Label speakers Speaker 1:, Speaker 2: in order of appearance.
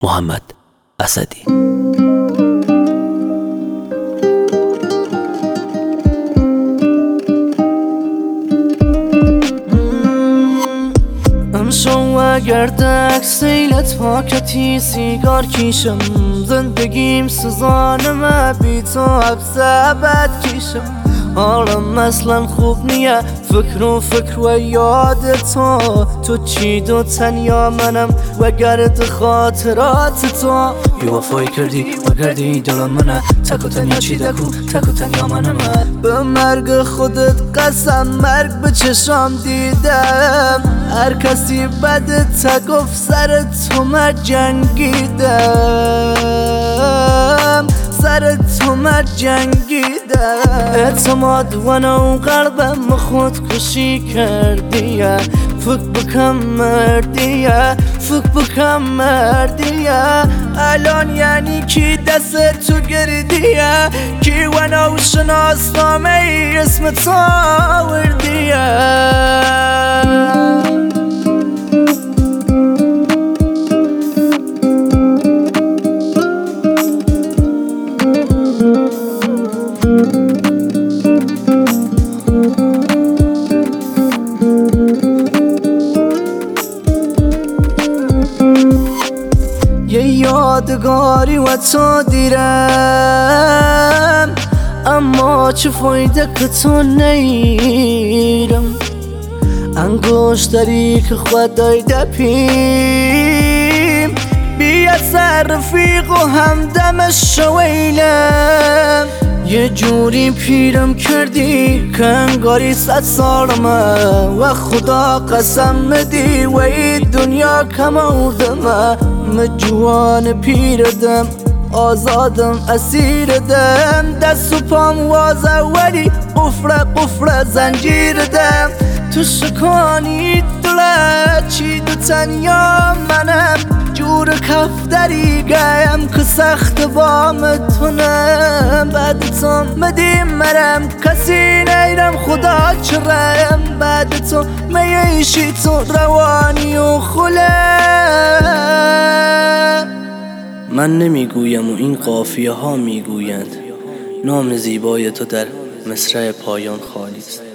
Speaker 1: محمد اسدی.
Speaker 2: امشو اگر دک سیلت پاکتی سیگار کیشم، زندگیم سوزانم بی تو حبس بد کیشم. حالم مثلا خوب نیه، فکر و یاد تو چی دو تنیا منم و گرد خاطرات تو. یه وفایی کردی و گردی دلم منه، تک و تنیا چی دکو تک و تنیا منم. به مرگ خودت قسم مرگ به چشام دیدم، هر کسی بده تا گفت سر تو من جنگیدم، سر تو من جنگیدم. اعتماد و نو قلبم خودکشی کردیه، فکر بکن مردیه، فکر بکن مردیه. الان یعنی کی دست تو گردیه، کی و نو شناسنامه اسم تو وردیه. یه یادگاری و تو دیرم، اما چه فایده که تو نیرم. انگشتری که خود دایده پیم، بیا سر رفیق و همدم شویلم. یه جوری پیرم کردی که انگاری 100 سالمه، و خدا قسم مدی و این دنیا کم آوردمه. من جوان پیردم آزادم اسیردم، دست و پام وازه ولی قفل زنجیردم. تو شکانی دلت چی دو تنیا منم، جور کفتری گایم که سخت بامتونم. بعد تو مدیم مرم کسی نیرم خدا چرم، بعد تو میشی تو روانی و خلم.
Speaker 1: من نمیگویم و این قافیه ها میگویند، نام زیبای تو در مصرع پایان خالی است.